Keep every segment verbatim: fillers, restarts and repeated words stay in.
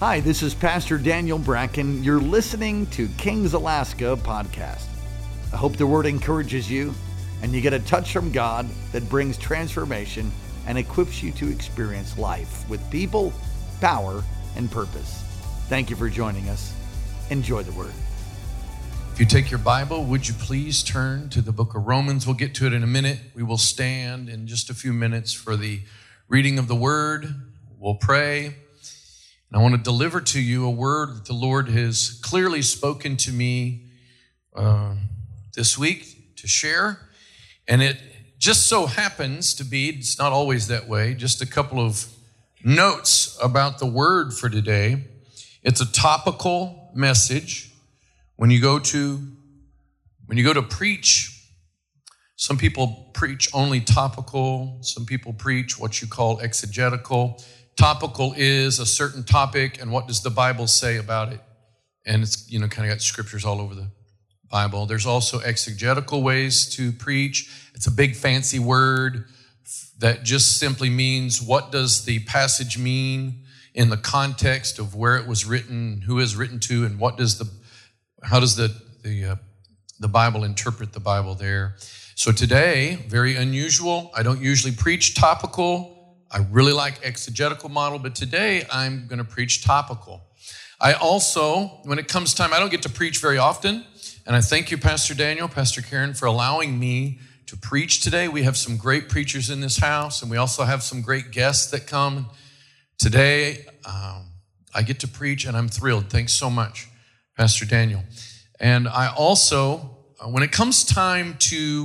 Hi, this is Pastor Daniel Bracken. You're listening to Kings Alaska podcast. I hope the word encourages you and you get a touch from God that brings transformation and equips you to experience life with people, power, and purpose. Thank you for joining us. Enjoy the word. If you take your Bible, would you please turn to the book of Romans? We'll get to it in a minute. We will stand in just a few minutes for the reading of the word. We'll pray. And I want to deliver to you a word that the Lord has clearly spoken to me uh, this week to share. And it just so happens to be, it's not always that way, just a couple of notes about the word for today. It's a topical message. When you go to, when you go to preach, some people preach only topical. Some people preach what you call exegetical. Topical is a certain topic, and what does the Bible say about it? And it's, you know, kind of got scriptures all over the Bible. There's also exegetical ways to preach. It's a big fancy word that just simply means what does the passage mean in the context of where it was written, who is written to, and what does the, how does the the uh, the Bible interpret the Bible there? So today, very unusual. I don't usually preach topical. I really like exegetical model, but today I'm going to preach topical. I also, when it comes time, I don't get to preach very often, and I thank you, Pastor Daniel, Pastor Karen, for allowing me to preach today. We have some great preachers in this house, and we also have some great guests that come. Today, um, I get to preach, and I'm thrilled. Thanks so much, Pastor Daniel. And I also, when it comes time to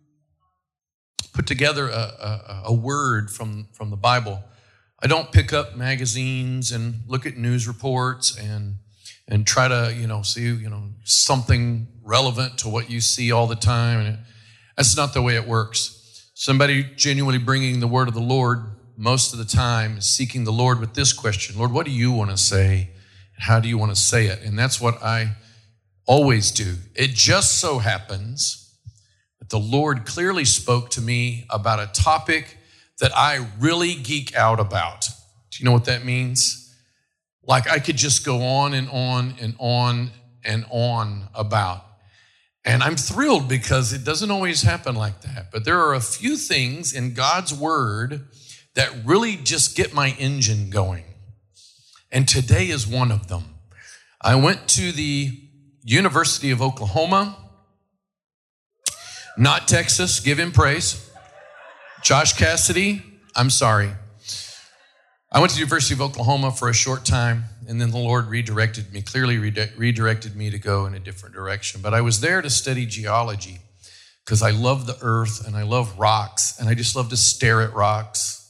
put together a, a, a word from, from the Bible, I don't pick up magazines and look at news reports and and try to, you know, see, you know, something relevant to what you see all the time. And it, that's not the way it works. Somebody genuinely bringing the word of the Lord most of the time is seeking the Lord with this question: Lord, what do you want to say? How do you want to say it? And that's what I always do. It just so happens that the Lord clearly spoke to me about a topic that I really geek out about. Do you know what that means? Like I could just go on and on and on and on about. And I'm thrilled because it doesn't always happen like that. But there are a few things in God's word that really just get my engine going. And today is one of them. I went to the University of Oklahoma, not Texas. Give him praise. Josh Cassidy, I'm sorry. I went to the University of Oklahoma for a short time, and then the Lord redirected me, clearly redi- redirected me to go in a different direction. But I was there to study geology because I love the earth and I love rocks, and I just love to stare at rocks.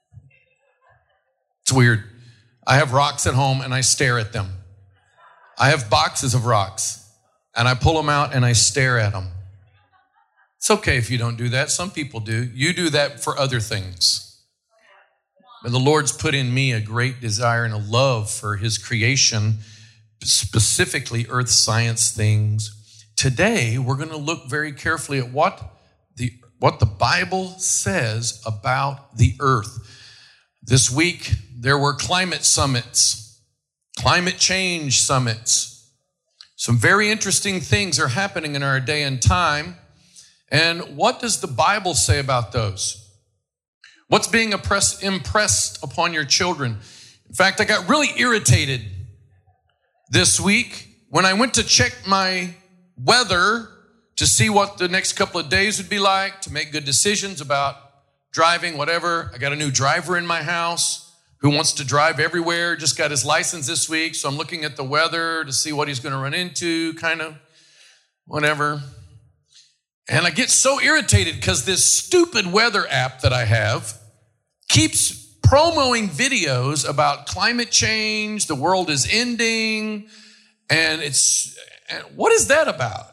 It's weird. I have rocks at home and I stare at them. I have boxes of rocks and I pull them out and I stare at them. It's okay if you don't do that. Some people do. You do that for other things. But the Lord's put in me a great desire and a love for his creation, specifically earth science things. Today, we're going to look very carefully at what the, what the Bible says about the earth. This week, there were climate summits, climate change summits. Some very interesting things are happening in our day and time. And what does the Bible say about those? What's being impressed, impressed upon your children? In fact, I got really irritated this week when I went to check my weather to see what the next couple of days would be like, to make good decisions about driving, whatever. I got a new driver in my house who wants to drive everywhere, just got his license this week, so I'm looking at the weather to see what he's going to run into, kind of whatever. And I get so irritated because this stupid weather app that I have keeps promoting videos about climate change, the world is ending, and it's, what is that about?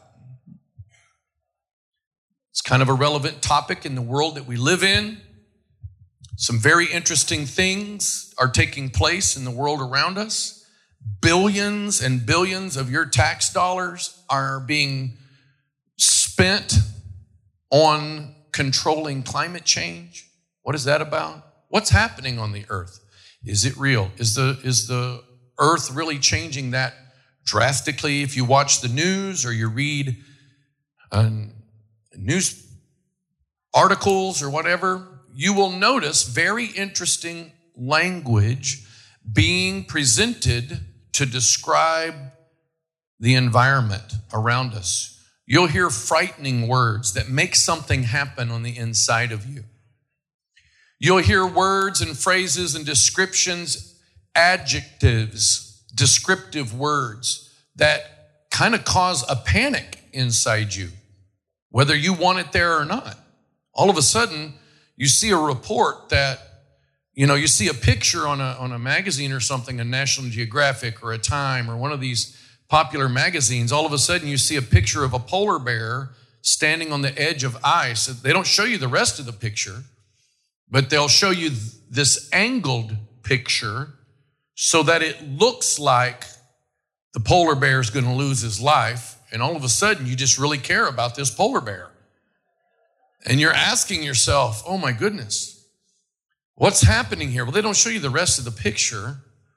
It's kind of a relevant topic in the world that we live in. Some very interesting things are taking place in the world around us. Billions and billions of your tax dollars are being spent on controlling climate change. What is that about? What's happening on the earth? Is it real? Is the, is the earth really changing that drastically. If you watch the news or you read uh, news articles or whatever, you will notice very interesting language being presented to describe the environment around us. You'll hear frightening words that make something happen on the inside of you. You'll hear words and phrases and descriptions, adjectives, descriptive words that kind of cause a panic inside you, whether you want it there or not. All of a sudden, you see a report that, you know, you see a picture on a, on a magazine or something, a National Geographic or a Time or one of these popular magazines. All of a sudden, you see a picture of a polar bear standing on the edge of ice. They don't show you the rest of the picture, but they'll show you this angled picture so that it looks like the polar bear is going to lose his life. And all of a sudden, you just really care about this polar bear. And you're asking yourself, oh my goodness, what's happening here? Well, they don't show you the rest of the picture.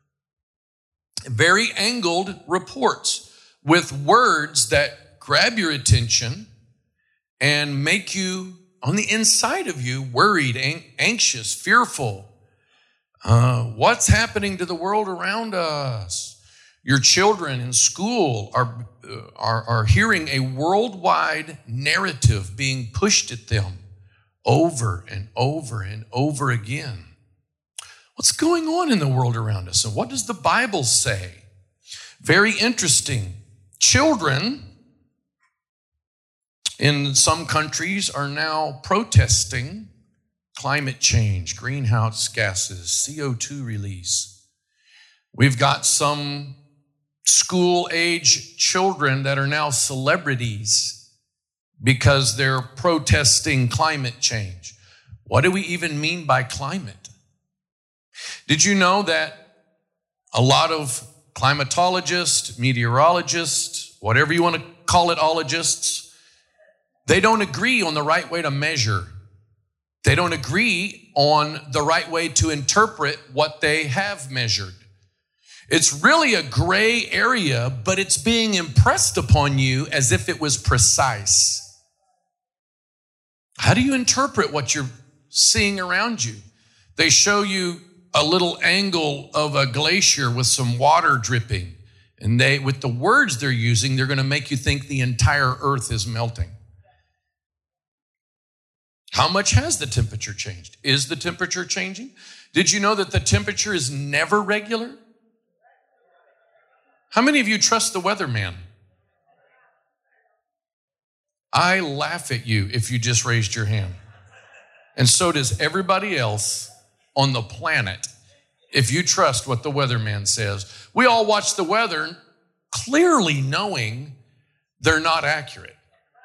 Very angled reports with words that grab your attention and make you, on the inside of you, worried, anxious, fearful. Uh, what's happening to the world around us? Your children in school are, are, are hearing a worldwide narrative being pushed at them over and over and over again. What's going on in the world around us? And what does the Bible say? Very interesting. Children in some countries are now protesting climate change, greenhouse gases, C O two release. We've got some school-age children that are now celebrities because they're protesting climate change. What do we even mean by climate? Did you know that a lot of climatologists, meteorologists, whatever you want to call it, ologists, they don't agree on the right way to measure. They don't agree on the right way to interpret what they have measured. It's really a gray area, but it's being impressed upon you as if it was precise. How do you interpret what you're seeing around you? They show you a little angle of a glacier with some water dripping. And they, with the words they're using, they're going to make you think the entire earth is melting. How much has the temperature changed? Is the temperature changing? Did you know that the temperature is never regular? How many of you trust the weatherman? I laugh at you if you just raised your hand. And so does everybody else on the planet if you trust what the weatherman says. We all watch the weather clearly knowing they're not accurate.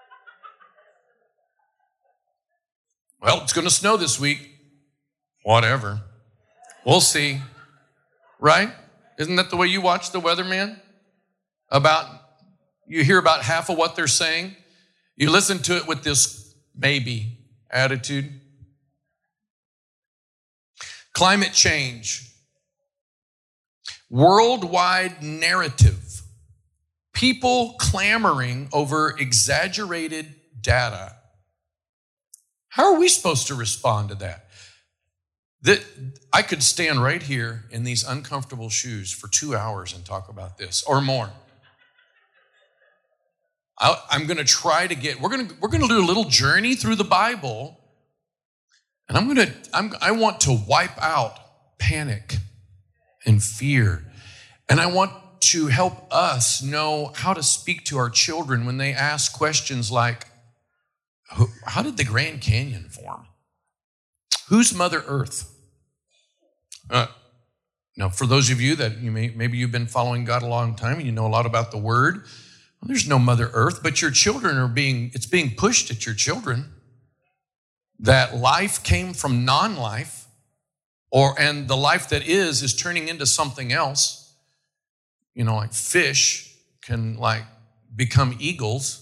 Well, it's going to snow this week. Whatever. We'll see. Right? Isn't that the way you watch the weatherman? About, you hear about half of what they're saying. You listen to it with this maybe attitude. Climate change. Worldwide narrative. People clamoring over exaggerated data. How are we supposed to respond to that? That I could stand right here in these uncomfortable shoes for two hours and talk about this or more. I, I'm going to try to get, we're going to, we're going to do a little journey through the Bible. And I'm going to, I'm, I want to wipe out panic and fear. And I want to help us know how to speak to our children when they ask questions like, how did the Grand Canyon form? Who's Mother Earth? Uh, now, for those of you that you may, maybe you've been following God a long time and you know a lot about the Word, well, there's no Mother Earth, but your children are being, it's being pushed at your children that life came from non-life, or and the life that is is turning into something else. You know, like fish can like become eagles.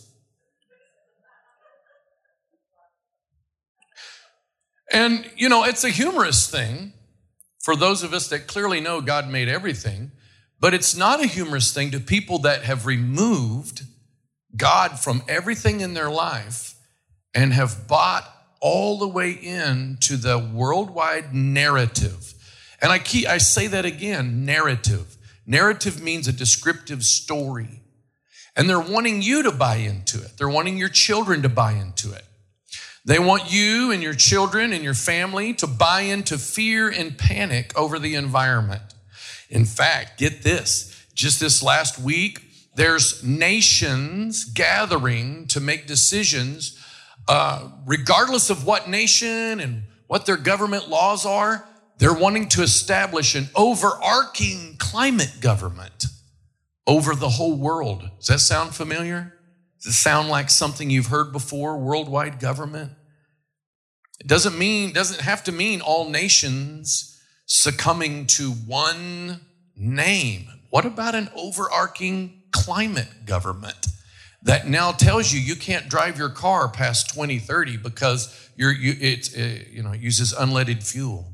And, you know, it's a humorous thing for those of us that clearly know God made everything. But it's not a humorous thing to people that have removed God from everything in their life and have bought all the way into the worldwide narrative. And I keep, I say that again, narrative. Narrative means a descriptive story. And they're wanting you to buy into it. They're wanting your children to buy into it. They want you and your children and your family to buy into fear and panic over the environment. In fact, get this, just this last week, there's nations gathering to make decisions Uh, regardless of what nation and what their government laws are. They're wanting to establish an overarching climate government over the whole world. Does that sound familiar? Does it sound like something you've heard before, worldwide government? It doesn't mean, doesn't have to mean all nations succumbing to one name. What about an overarching climate government that now tells you you can't drive your car past twenty thirty because you're, you, it, uh, you know, it uses unleaded fuel?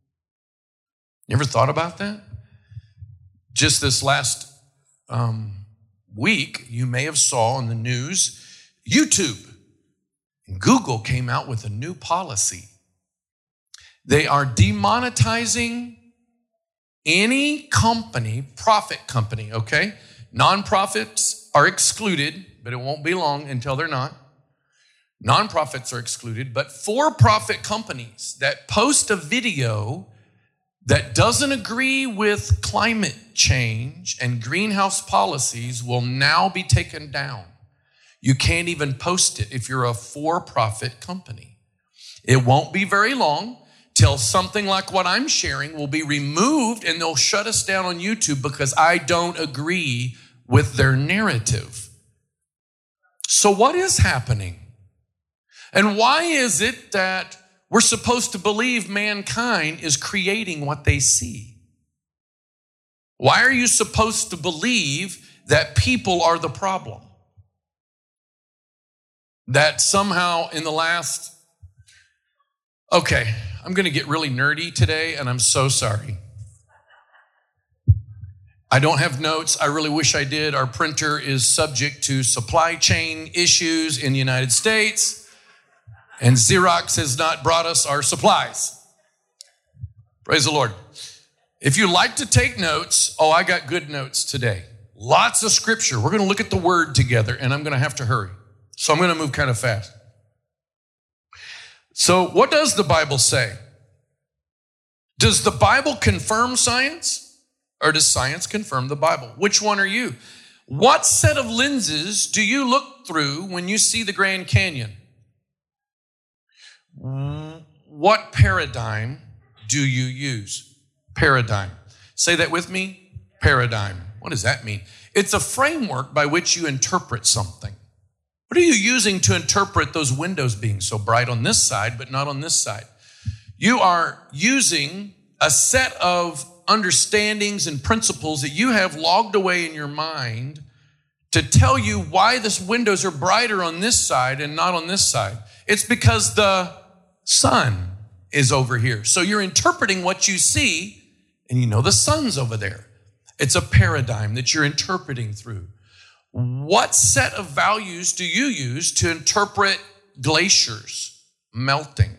You ever thought about that? Just this last um, week, you may have saw in the news, YouTube and Google came out with a new policy. They are demonetizing any company, profit company, okay? Nonprofits are excluded, but it won't be long until they're not. Nonprofits are excluded, but for-profit companies that post a video that doesn't agree with climate change and greenhouse policies will now be taken down. You can't even post it if you're a for-profit company. It won't be very long till something like what I'm sharing will be removed and they'll shut us down on YouTube because I don't agree with their narrative. So what is happening? And why is it that we're supposed to believe mankind is creating what they see? Why are you supposed to believe that people are the problem? That somehow in the last, okay, I'm going to get really nerdy today, and I'm so sorry. I don't have notes. I really wish I did. Our printer is subject to supply chain issues in the United States, and Xerox has not brought us our supplies. Praise the Lord. If you like to take notes, oh, I got good notes today. Lots of scripture. We're going to look at the word together, and I'm going to have to hurry. So I'm going to move kind of fast. So what does the Bible say? Does the Bible confirm science? Or does science confirm the Bible? Which one are you? What set of lenses do you look through when you see the Grand Canyon? What paradigm do you use? Paradigm. Say that with me. Paradigm. What does that mean? It's a framework by which you interpret something. What are you using to interpret those windows being so bright on this side, but not on this side? You are using a set of understandings and principles that you have logged away in your mind to tell you why the windows are brighter on this side and not on this side. It's because the sun is over here. So you're interpreting what you see, and you know the sun's over there. It's a paradigm that you're interpreting through. What set of values do you use to interpret glaciers melting?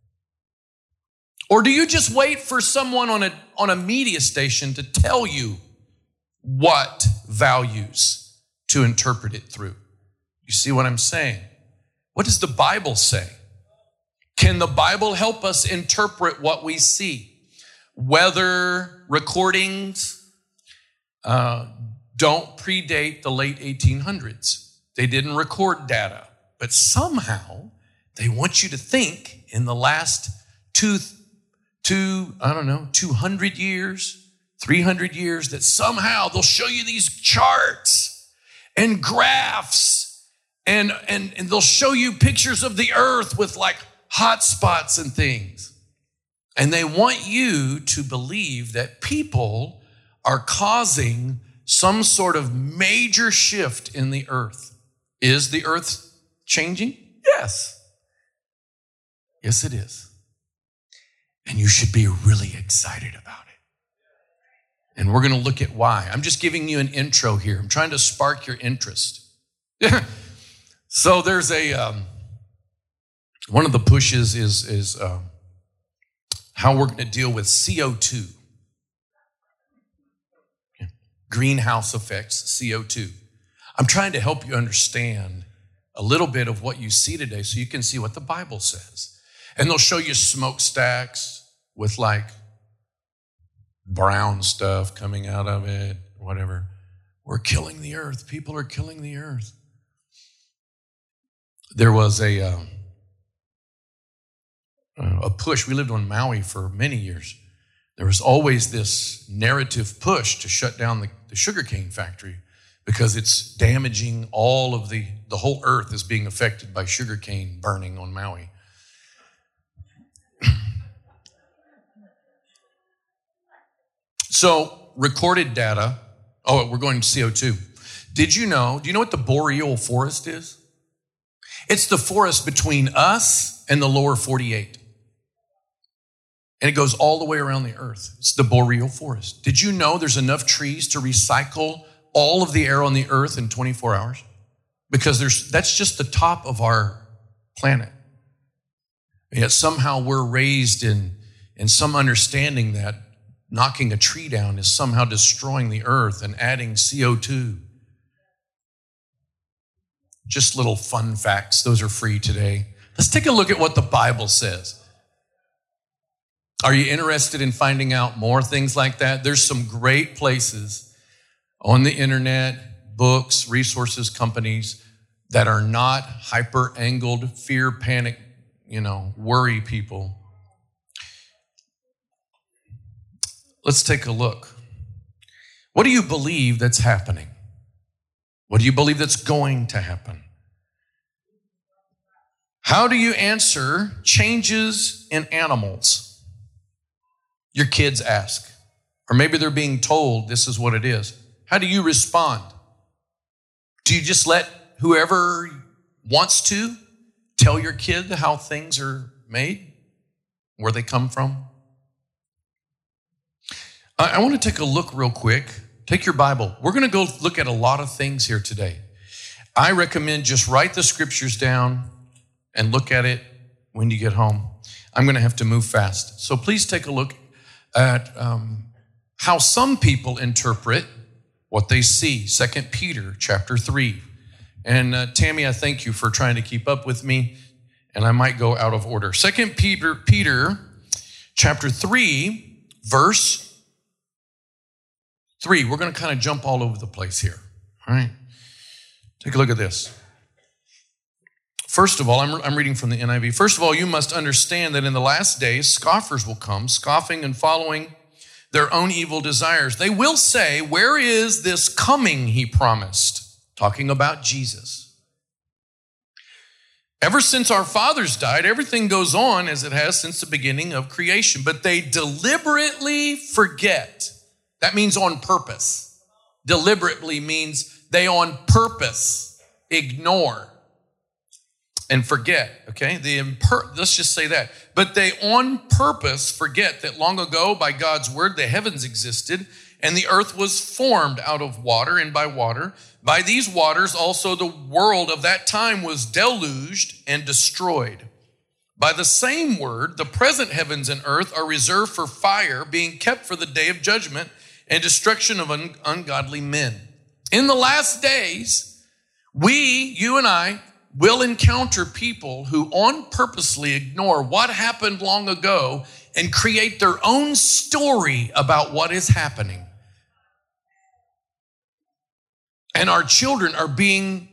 Or do you just wait for someone on a, on a media station to tell you what values to interpret it through? You see what I'm saying? What does the Bible say? Can the Bible help us interpret what we see? Weather recordings uh, don't predate the late eighteen hundreds. They didn't record data, but somehow they want you to think in the last two Two, I don't know, two hundred years, three hundred years, that somehow they'll show you these charts and graphs and, and, and they'll show you pictures of the earth with like hot spots and things. And they want you to believe that people are causing some sort of major shift in the earth. Is the earth changing? Yes. Yes, it is. And you should be really excited about it. And we're going to look at why. I'm just giving you an intro here. I'm trying to spark your interest. So there's a, um, one of the pushes is, is um, how we're going to deal with C O two. Greenhouse effects, C O two. I'm trying to help you understand a little bit of what you see today so you can see what the Bible says. And they'll show you smokestacks with like brown stuff coming out of it, whatever. We're killing the earth. People are killing the earth. There was a, um, a push. We lived on Maui for many years. There was always this narrative push to shut down the, the sugarcane factory because it's damaging all of the, the whole earth is being affected by sugarcane burning on Maui. So recorded data, oh, we're going to C O two. Did you know, do you know what the boreal forest is? It's the forest between us and the lower forty-eight. And it goes all the way around the earth. It's the boreal forest. Did you know there's enough trees to recycle all of the air on the earth in twenty-four hours? Because there's that's just the top of our planet. And yet somehow we're raised in, in some understanding that knocking a tree down is somehow destroying the earth and adding C O two. Just little fun facts. Those are free today. Let's take a look at what the Bible says. Are you interested in finding out more things like that? There's some great places on the internet, books, resources, companies that are not hyper-angled, fear, panic, you know, worry people. Let's take a look. What do you believe that's happening? What do you believe that's going to happen? How do you answer changes in animals? Your kids ask, or maybe they're being told this is what it is. How do you respond? Do you just let whoever wants to tell your kid how things are made, where they come from? I want to take a look real quick. Take your Bible. We're going to go look at a lot of things here today. I recommend just write the scriptures down and look at it when you get home. I'm going to have to move fast. So please take a look at um, how some people interpret what they see. Second Peter chapter three. And uh, Tammy, I thank you for trying to keep up with me, and I might go out of order. Second Peter, Peter chapter three, verse three. We're going to kind of jump all over the place here. All right. Take a look at this. First of all, I'm, I'm reading from the N I V. First of all, you must understand that in the last days, scoffers will come, scoffing and following their own evil desires. They will say, where is this coming he promised? Talking about Jesus. Ever since our fathers died, everything goes on as it has since the beginning of creation. But they deliberately forget. That means on purpose. Deliberately means they on purpose ignore and forget, okay? The imper- let's just say that. But they on purpose forget that long ago by God's word, the heavens existed and the earth was formed out of water and by water. By these waters also the world of that time was deluged and destroyed. By the same word, the present heavens and earth are reserved for fire, being kept for the day of judgment and destruction of un- ungodly men. In the last days, we, you and I, will encounter people who on purposely ignore what happened long ago and create their own story about what is happening. And our children are being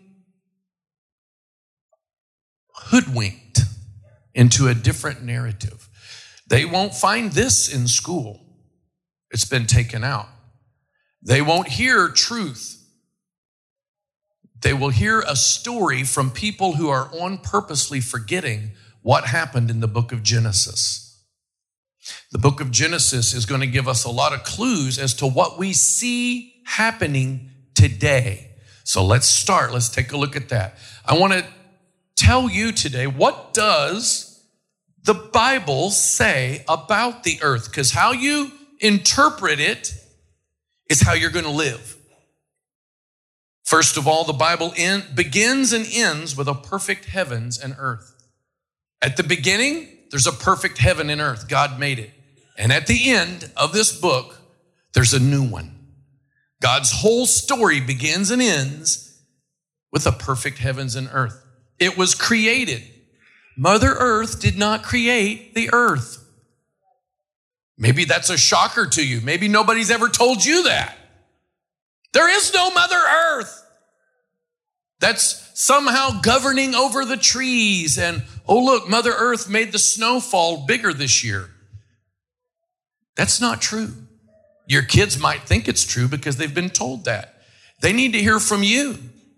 hoodwinked into a different narrative. They won't find this in school. It's been taken out. They won't hear truth. They will hear a story from people who are on purposely forgetting what happened in the book of Genesis. The book of Genesis is going to give us a lot of clues as to what we see happening today. So let's start. Let's take a look at that. I want to tell you today, what does the Bible say about the earth? Because how you interpret it is how you're going to live. First of all, the Bible in, begins and ends with a perfect heavens and earth. At the beginning, there's a perfect heaven and earth. God made it. And at the end of this book, there's a new one. God's whole story begins and ends with a perfect heavens and earth. It was created. Mother Earth did not create the earth. Maybe that's a shocker to you. Maybe nobody's ever told you that. There is no Mother Earth that's somehow governing over the trees. And, oh, look, Mother Earth made the snowfall bigger this year. That's not true. Your kids might think it's true because they've been told that. They need to hear from you.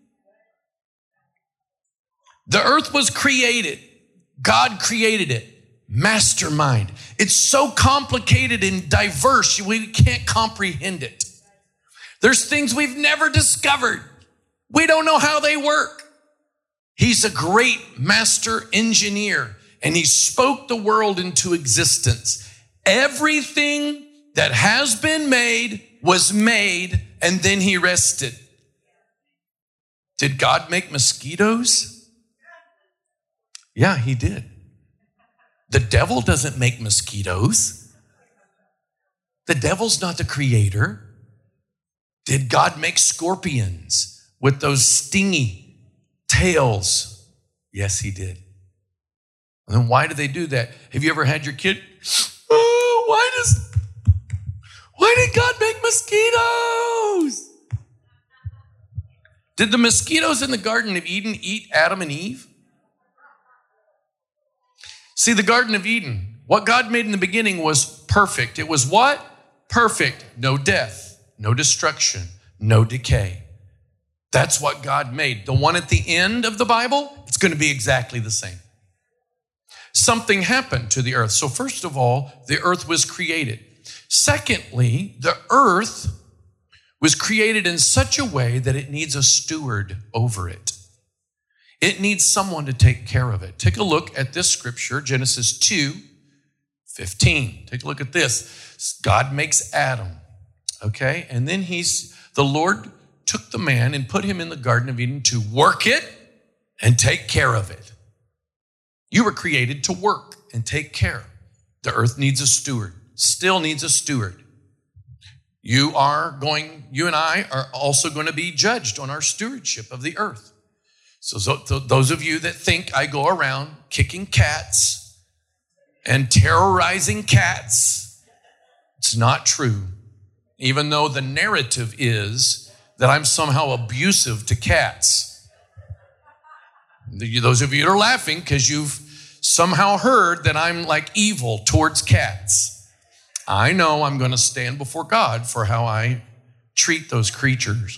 The earth was created. God created it. Mastermind. It's so complicated and diverse, we can't comprehend it. There's things we've never discovered. We don't know how they work. He's a great master engineer, and he spoke the world into existence. Everything that has been made was made, and then he rested. Did God make mosquitoes? Yeah, he did. The devil doesn't make mosquitoes. The devil's not the creator. Did God make scorpions with those stingy tails? Yes, he did. And then why do they do that? Have you ever had your kid? Oh, why does, why did God make mosquitoes? Did the mosquitoes in the Garden of Eden eat Adam and Eve? See, the Garden of Eden, what God made in the beginning was perfect. It was what? Perfect. No death, no destruction, no decay. That's what God made. The one at the end of the Bible, it's going to be exactly the same. Something happened to the earth. So first of all, the earth was created. Secondly, the earth was created in such a way that it needs a steward over it. It needs someone to take care of it. Take a look at this scripture, Genesis two fifteen. Take a look at this. God makes Adam, okay? And then he's, the Lord took the man and put him in the Garden of Eden to work it and take care of it. You were created to work and take care. The earth needs a steward, still needs a steward. You are going, you and I are also going to be judged on our stewardship of the earth. So, so those of you that think I go around kicking cats and terrorizing cats, it's not true. Even though the narrative is that I'm somehow abusive to cats. Those of you that are laughing because you've somehow heard that I'm like evil towards cats. I know I'm going to stand before God for how I treat those creatures.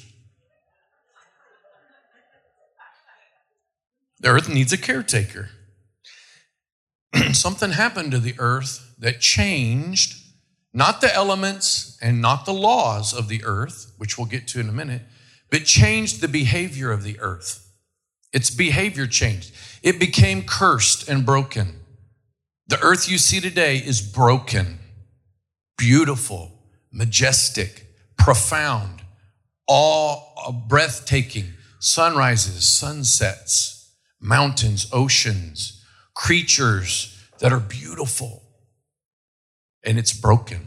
The earth needs a caretaker. Something happened to the earth that changed not the elements and not the laws of the earth, which we'll get to in a minute, but changed the behavior of the earth. Its behavior changed. It became cursed and broken. The earth you see today is broken, beautiful, majestic, profound, awe, breathtaking, sunrises, sunsets, mountains, oceans, creatures that are beautiful, and it's broken.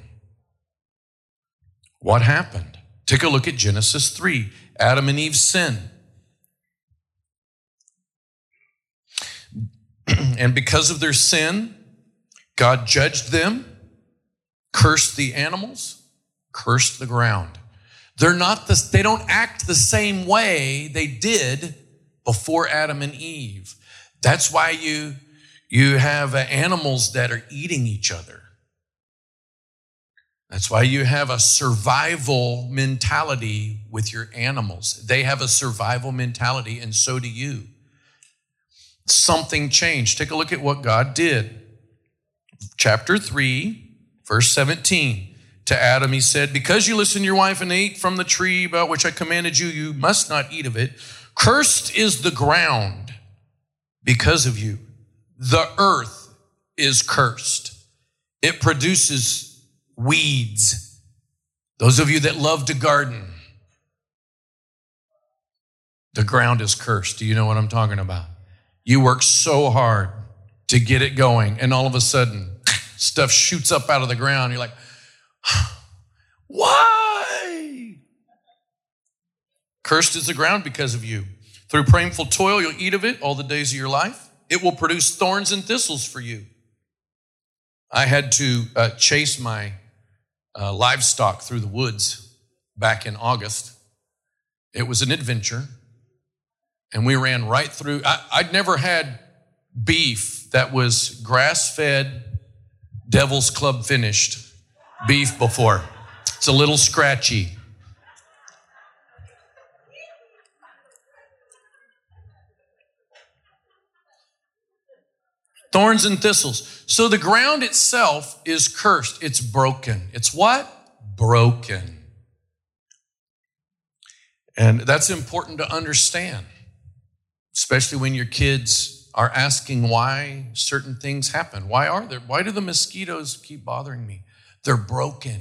What happened? Take a look at Genesis three, Adam and Eve's sin. And because of their sin, God judged them, cursed the animals, cursed the ground. They're not the, they don't act the same way they did before Adam and Eve. That's why you, you have uh, animals that are eating each other. That's why you have a survival mentality with your animals. They have a survival mentality, and so do you. Something changed. Take a look at what God did. Chapter three, verse seventeen. To Adam, he said, because you listened to your wife and ate from the tree about which I commanded you, you must not eat of it. Cursed is the ground because of you. The earth is cursed. It produces weeds Those of you that love to garden, the ground is cursed. Do you know what I'm talking about? You work so hard to get it going, and all of a sudden, stuff shoots up out of the ground. You're like, why? Cursed is the ground because of you. Through painful toil, you'll eat of it all the days of your life. It will produce thorns and thistles for you. I had to uh, chase my uh, livestock through the woods back in August. It was an adventure. And we ran right through. I, I'd never had beef that was grass-fed, Devil's Club finished beef before. It's a little scratchy. Thorns and thistles. So the ground itself is cursed. It's broken. It's what? Broken. And that's important to understand, especially when your kids are asking why certain things happen. Why are there? Why do the mosquitoes keep bothering me? They're broken.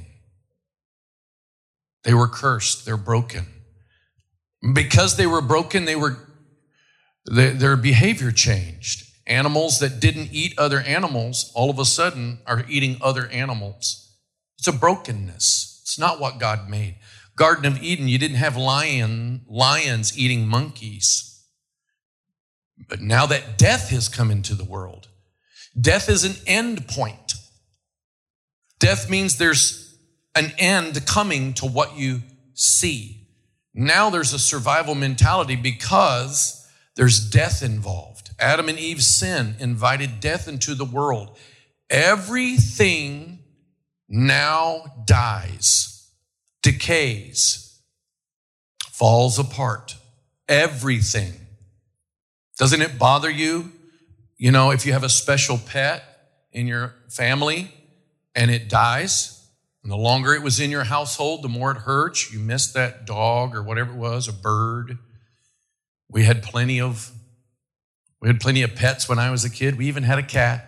They were cursed. They're broken. Because they were broken, they were they, their behavior changed. Animals that didn't eat other animals all of a sudden are eating other animals. It's a brokenness. It's not what God made. Garden of Eden, you didn't have lion, lions eating monkeys. But now that death has come into the world, death is an end point. Death means there's an end coming to what you see. Now there's a survival mentality because there's death involved. Adam and Eve's sin invited death into the world. Everything now dies, decays, falls apart. Everything. Doesn't it bother you? You know, if you have a special pet in your family and it dies, and the longer it was in your household, the more it hurts. You miss that dog or whatever it was, a bird. We had plenty of We had plenty of pets when I was a kid. We even had a cat.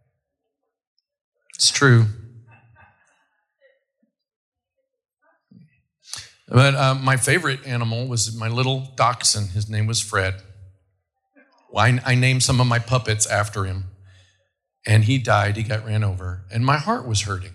It's true. But uh, my favorite animal was my little dachshund. His name was Fred. Well, I, I named some of my puppets after him. And he died. He got ran over. And my heart was hurting.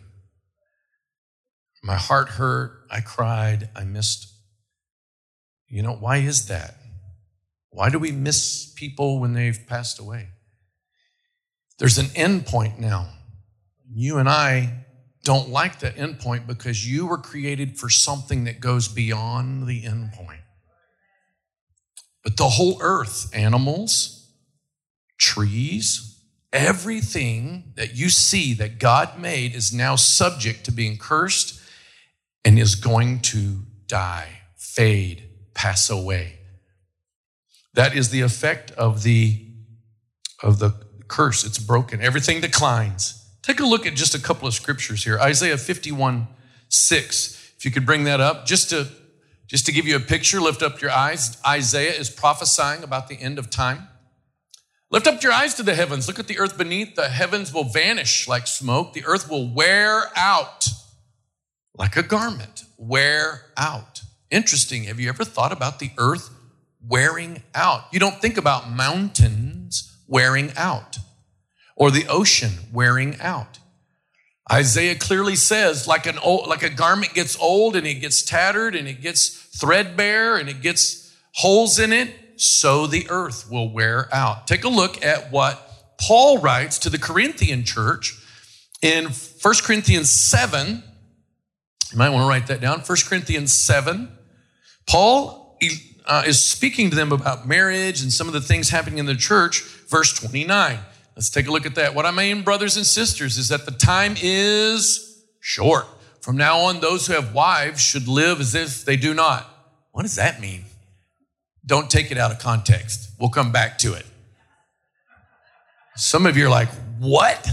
My heart hurt. I cried. I missed. You know, why is that? Why do we miss people when they've passed away? There's an end point now. You and I don't like that end point because you were created for something that goes beyond the end point. But the whole earth, animals, trees, everything that you see that God made is now subject to being cursed and is going to die, fade, pass away. That is the effect of the, of the curse. It's broken. Everything declines. Take a look at just a couple of scriptures here. Isaiah fifty-one six. If you could bring that up, just to, just to give you a picture, lift up your eyes. Isaiah is prophesying about the end of time. Lift up your eyes to the heavens. Look at the earth beneath. The heavens will vanish like smoke. The earth will wear out like a garment. Wear out. Interesting. Have you ever thought about the earth wearing out? You don't think about mountains wearing out or the ocean wearing out. Isaiah clearly says like an old, like a garment gets old and it gets tattered and it gets threadbare and it gets holes in it, so the earth will wear out. Take a look at what Paul writes to the Corinthian church in First Corinthians seven. You might want to write that down. First Corinthians seven. Paul Uh, is speaking to them about marriage and some of the things happening in the church. Verse twenty-nine. Let's take a look at that. What I mean, brothers and sisters, is that the time is short. From now on, those who have wives should live as if they do not. What does that mean? Don't take it out of context. We'll come back to it. Some of you are like, what?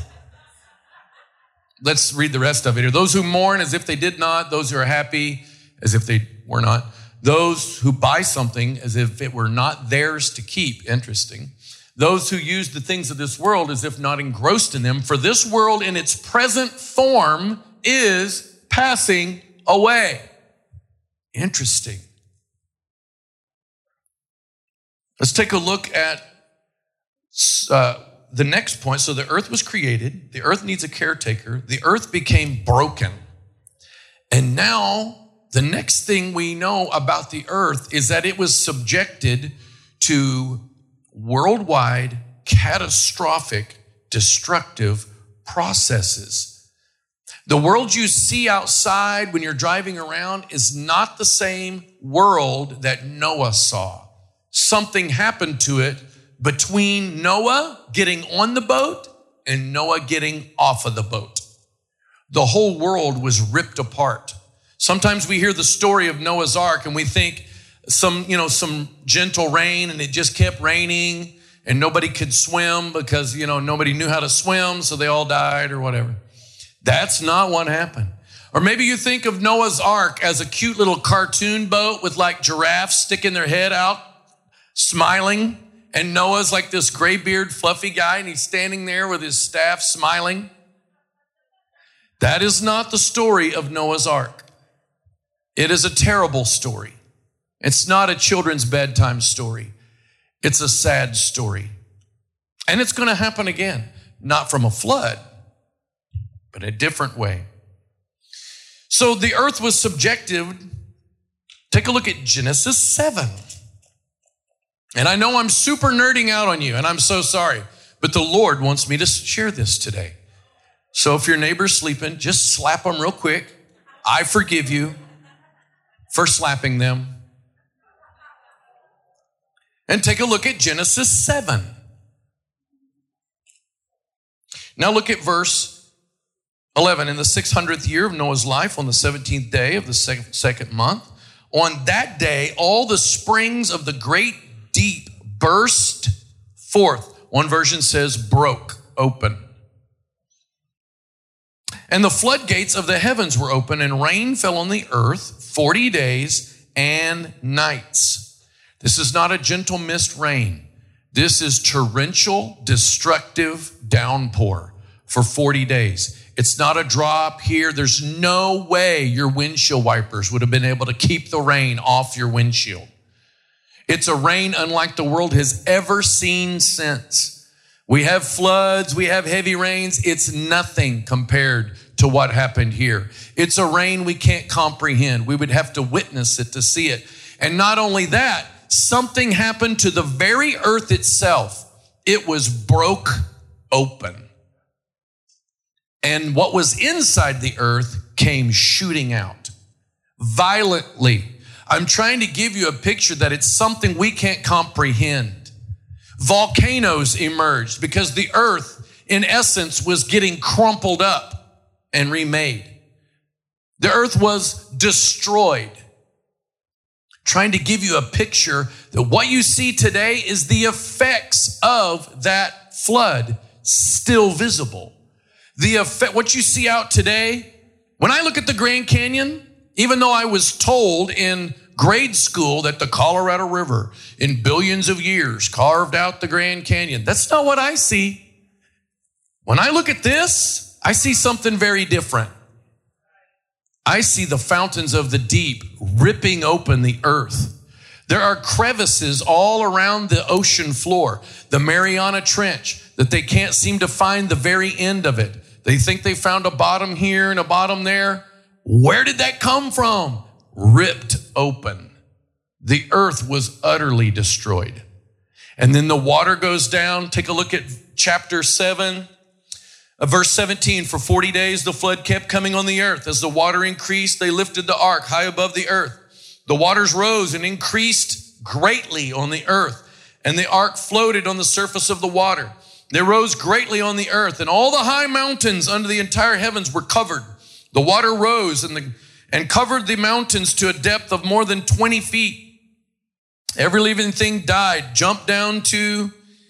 Let's read the rest of it here. Those who mourn as if they did not, those who are happy as if they were not. Those who buy something as if it were not theirs to keep. Interesting. Those who use the things of this world as if not engrossed in them. For this world in its present form is passing away. Interesting. Let's take a look at uh, the next point. So the earth was created. The earth needs a caretaker. The earth became broken. And now the next thing we know about the earth is that it was subjected to worldwide, catastrophic, destructive processes. The world you see outside when you're driving around is not the same world that Noah saw. Something happened to it between Noah getting on the boat and Noah getting off of the boat. The whole world was ripped apart. Sometimes we hear the story of Noah's Ark and we think some, you know, some gentle rain and it just kept raining and nobody could swim because, you know, nobody knew how to swim, so they all died or whatever. That's not what happened. Or maybe you think of Noah's Ark as a cute little cartoon boat with like giraffes sticking their head out, smiling. And Noah's like this gray-beard, fluffy guy, and he's standing there with his staff smiling. That is not the story of Noah's Ark. It is a terrible story. It's not a children's bedtime story. It's a sad story. And it's going to happen again, not from a flood, but a different way. So the earth was subjected. Take a look at Genesis seven. And I know I'm super nerding out on you, and I'm so sorry, but the Lord wants me to share this today. So if your neighbor's sleeping, just slap them real quick. I forgive you for slapping them. And take a look at Genesis seven. Now look at verse eleven. In the six hundredth year of Noah's life, on the seventeenth day of the second, second month, on that day, all the springs of the great deep burst forth. One version says broke open. And the floodgates of the heavens were open, and rain fell on the earth forty days and nights. This is not a gentle mist rain. This is torrential, destructive downpour for forty days. It's not a drop here. There's no way your windshield wipers would have been able to keep the rain off your windshield. It's a rain unlike the world has ever seen since. We have floods, we have heavy rains. It's nothing compared to what happened here. It's a rain we can't comprehend. We would have to witness it to see it. And not only that, something happened to the very earth itself. It was broke open. And what was inside the earth came shooting out violently. I'm trying to give you a picture that it's something we can't comprehend. Volcanoes emerged because the earth, in essence, was getting crumpled up and remade. The earth was destroyed. Trying to give you a picture that what you see today is the effects of that flood still visible. The effect, what you see out today, when I look at the Grand Canyon, even though I was told in grade school that the Colorado River in billions of years carved out the Grand Canyon, that's not what I see. When I look at this, I see something very different. I see the fountains of the deep ripping open the earth. There are crevices all around the ocean floor, the Mariana Trench, that they can't seem to find the very end of it. They think they found a bottom here and a bottom there. Where did that come from? Ripped open. The earth was utterly destroyed. And then the water goes down. Take a look at chapter seven. Verse seventeen, for forty days the flood kept coming on the earth. As the water increased, they lifted the ark high above the earth. The waters rose and increased greatly on the earth, and the ark floated on the surface of the water. They rose greatly on the earth, and all the high mountains under the entire heavens were covered. The water rose and, the, and covered the mountains to a depth of more than twenty feet. Every living thing died. Jump down to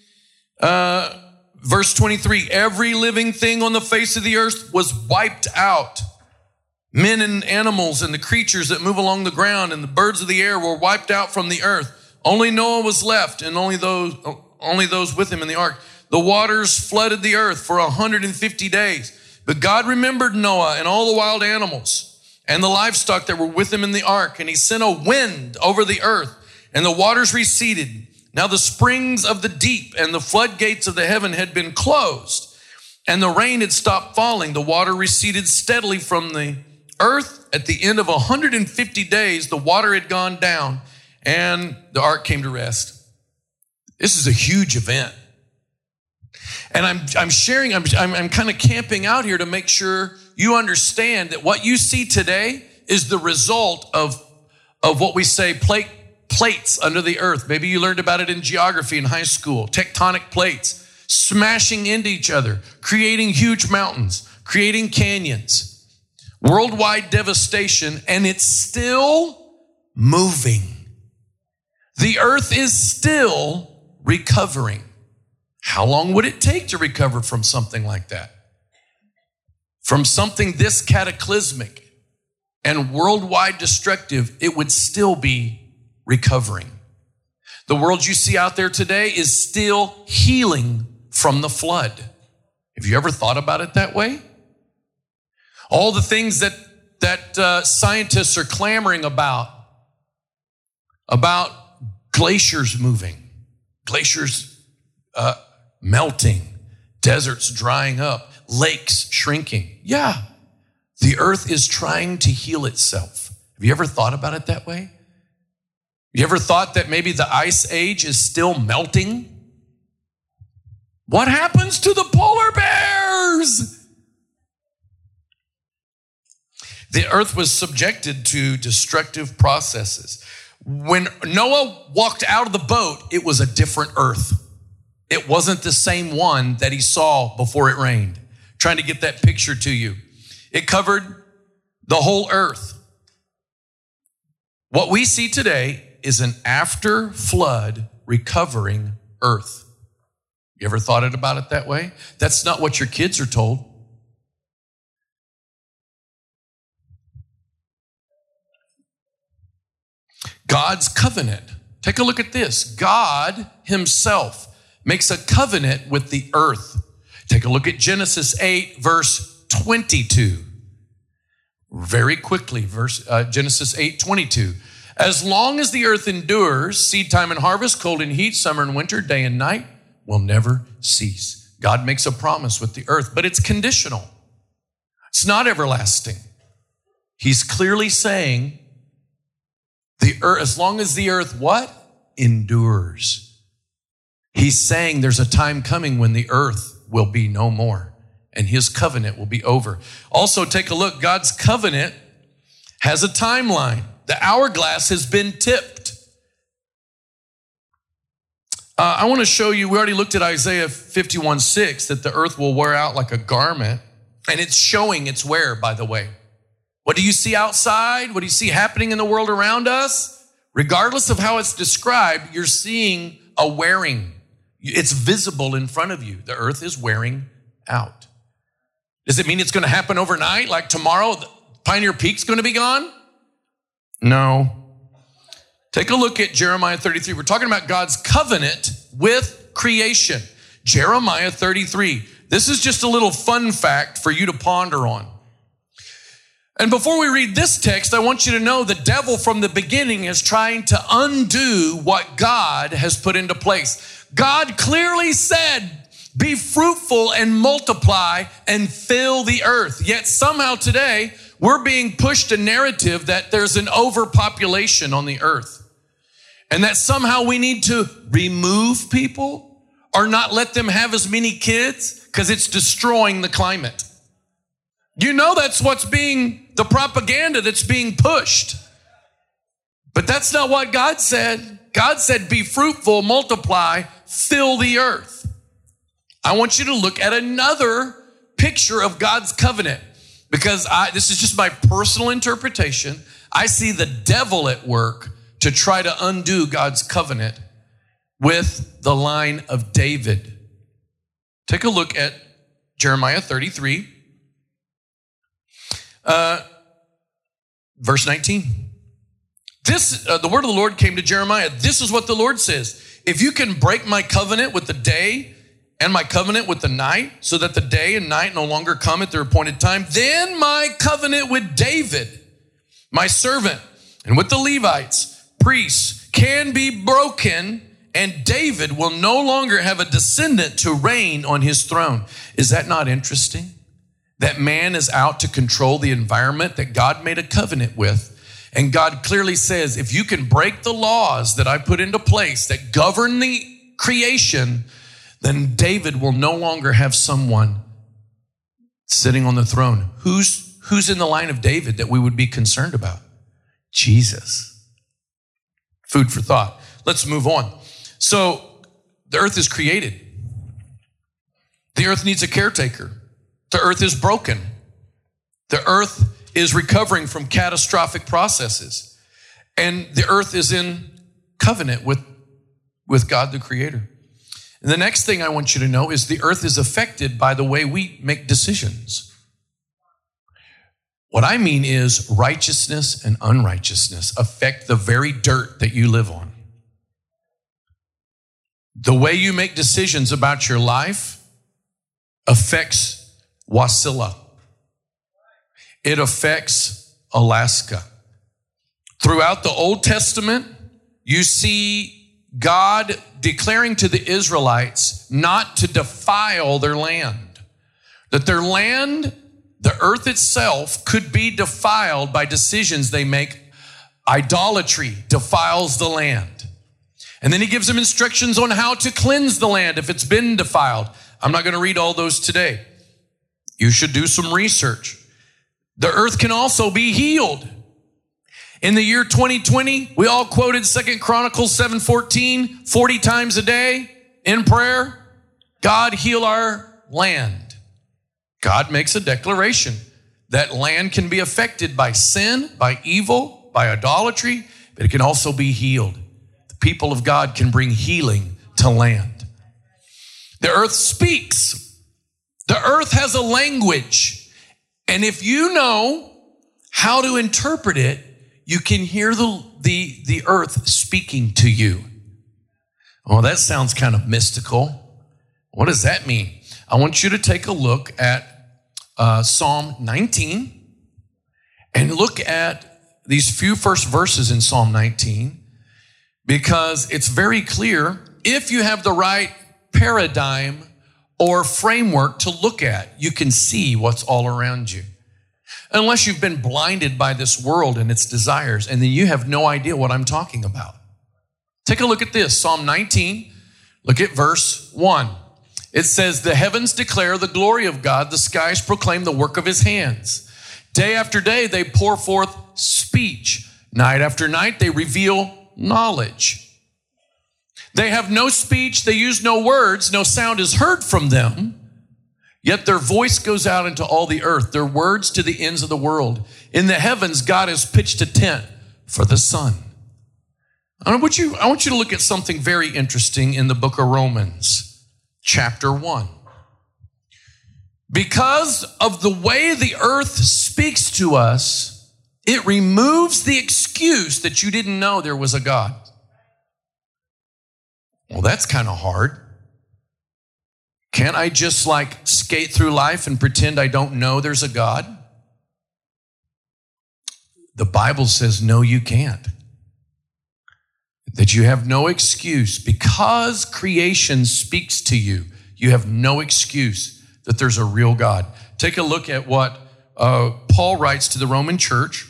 uh, verse twenty-three. Every living thing on the face of the earth was wiped out. Men and animals and the creatures that move along the ground and the birds of the air were wiped out from the earth. Only Noah was left, and only those, only those with him in the ark. The waters flooded the earth for one hundred fifty days. But God remembered Noah and all the wild animals and the livestock that were with him in the ark. And he sent a wind over the earth, and the waters receded. Now the springs of the deep and the floodgates of the heaven had been closed, and the rain had stopped falling. The water receded steadily from the earth. At the end of one hundred fifty days, the water had gone down, and the ark came to rest. This is a huge event. And I'm, I'm sharing, I'm, I'm, I'm kind of camping out here to make sure you understand that what you see today is the result of, of what we say plate, plates under the earth. Maybe you learned about it in geography in high school. Tectonic plates smashing into each other, creating huge mountains, creating canyons, worldwide devastation, and it's still moving. The earth is still recovering. How long would it take to recover from something like that? From something this cataclysmic and worldwide destructive, it would still be recovering. The world you see out there today is still healing from the flood. Have you ever thought about it that way? All the things that, that uh, scientists are clamoring about, about glaciers moving, glaciers uh, melting, deserts drying up, lakes shrinking. Yeah, the earth is trying to heal itself. Have you ever thought about it that way? You ever thought that maybe the ice age is still melting? What happens to the polar bears? The earth was subjected to destructive processes. When Noah walked out of the boat, it was a different earth. It wasn't the same one that he saw before it rained. Trying to get that picture to you. It covered the whole earth. What we see today is an after flood recovering earth. You ever thought it about it that way? That's not what your kids are told. God's covenant. Take a look at this. God himself makes a covenant with the earth. Take a look at Genesis eight, verse twenty-two. Very quickly, verse uh, Genesis eight, twenty-two. As long as the earth endures, seed time and harvest, cold and heat, summer and winter, day and night will never cease. God makes a promise with the earth, but it's conditional. It's not everlasting. He's clearly saying the earth, as long as the earth what? Endures. He's saying there's a time coming when the earth will be no more and his covenant will be over. Also, take a look. God's covenant has a timeline. The hourglass has been tipped. Uh, I want to show you, we already looked at Isaiah fifty-one six, that the earth will wear out like a garment. And it's showing its wear, by the way. What do you see outside? What do you see happening in the world around us? Regardless of how it's described, you're seeing a wearing. It's visible in front of you. The earth is wearing out. Does it mean it's going to happen overnight? Like tomorrow, Pioneer Peak's going to be gone? No. Take a look at Jeremiah thirty-three. We're talking about God's covenant with creation. Jeremiah thirty-three. This is just a little fun fact for you to ponder on. And before we read this text, I want you to know the devil from the beginning is trying to undo what God has put into place. God clearly said, be fruitful and multiply and fill the earth. Yet somehow today, we're being pushed a narrative that there's an overpopulation on the earth. And that somehow we need to remove people or not let them have as many kids because it's destroying the climate. You know that's what's being, the propaganda that's being pushed. But that's not what God said. God said, be fruitful, multiply, fill the earth. I want you to look at another picture of God's covenant because I, this is just my personal interpretation. I see the devil at work to try to undo God's covenant with the line of David. Take a look at Jeremiah thirty-three, uh, verse nineteen. This, uh, the word of the Lord came to Jeremiah. This is what the Lord says. If you can break my covenant with the day and my covenant with the night, so that the day and night no longer come at their appointed time, then my covenant with David my servant, and with the Levites, priests, can be broken, and David will no longer have a descendant to reign on his throne. Is that not interesting? That man is out to control the environment that God made a covenant with. And God clearly says, if you can break the laws that I put into place that govern the creation, then David will no longer have someone sitting on the throne. Who's, who's in the line of David that we would be concerned about? Jesus. Food for thought. Let's move on. So the earth is created. The earth needs a caretaker. The earth is broken. The earth is recovering from catastrophic processes. And the earth is in covenant with, with God the Creator. And the next thing I want you to know is the earth is affected by the way we make decisions. What I mean is righteousness and unrighteousness affect the very dirt that you live on. The way you make decisions about your life affects Wasilla. It affects Alaska. Throughout the Old Testament, you see God declaring to the Israelites not to defile their land. That their land, the earth itself, could be defiled by decisions they make. Idolatry defiles the land. And then he gives them instructions on how to cleanse the land if it's been defiled. I'm not going to read all those today. You should do some research. The earth can also be healed. In the year twenty twenty, we all quoted Second Chronicles seven fourteen forty times a day in prayer. God, heal our land. God makes a declaration that land can be affected by sin, by evil, by idolatry, but it can also be healed. The people of God can bring healing to land. The earth speaks. The earth has a language. And if you know how to interpret it, you can hear the, the, the earth speaking to you. Oh, that sounds kind of mystical. What does that mean? I want you to take a look at uh, Psalm nineteen and look at these few first verses in Psalm nineteen, because it's very clear if you have the right paradigm or framework to look at, you can see what's all around you. Unless you've been blinded by this world and its desires, and then you have no idea what I'm talking about. Take a look at this, Psalm nineteen, look at verse one. It says, the heavens declare the glory of God, the skies proclaim the work of his hands. Day after day they pour forth speech. Night after night they reveal knowledge. They have no speech, they use no words, no sound is heard from them. Yet their voice goes out into all the earth, their words to the ends of the world. In the heavens, God has pitched a tent for the sun. I want you, I want you to look at something very interesting in the book of Romans, chapter one. Because of the way the earth speaks to us, it removes the excuse that you didn't know there was a God. Well, that's kind of hard. Can't I just like skate through life and pretend I don't know there's a God? The Bible says, no, you can't. That you have no excuse. Because creation speaks to you, you have no excuse that there's a real God. Take a look at what uh, Paul writes to the Roman church.